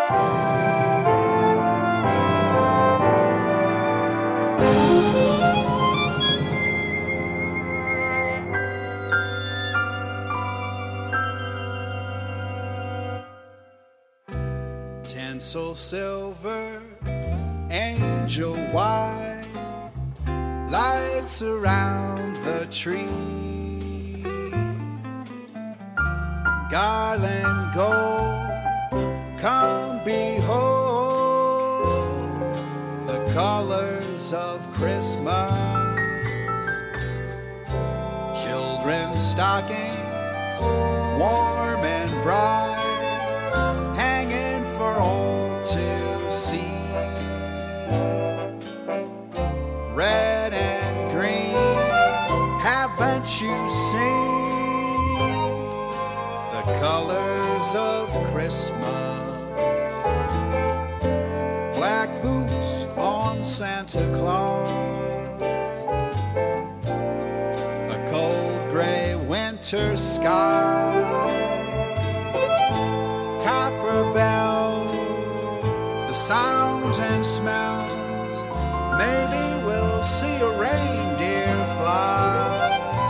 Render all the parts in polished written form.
Tinsel silver, angel white, lights around the tree, garland gold, come behold the colors of Christmas. Children's stockings, warm and bright, hanging for all to see. Red and green, haven't you seen the colors of Christmas? Black boots on Santa Claus, a cold gray winter sky, copper bells, the sounds and smells. Maybe we'll see a reindeer fly.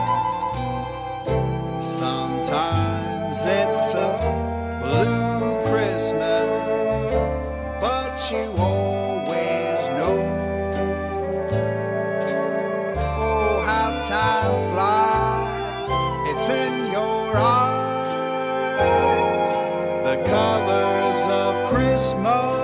Sometimes it's a blue Christmas, but you always know. Oh, how time flies, it's in your eyes, the colors of Christmas.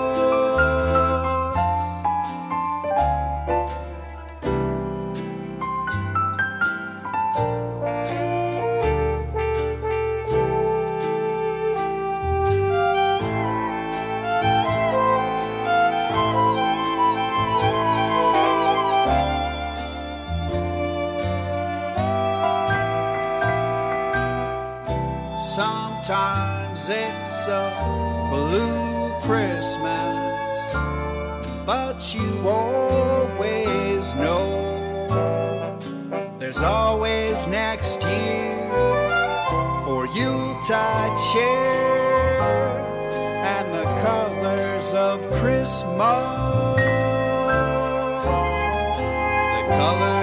Sometimes it's a blue Christmas, but you always know there's always next year for Yuletide cheer and the colors of Christmas. The colors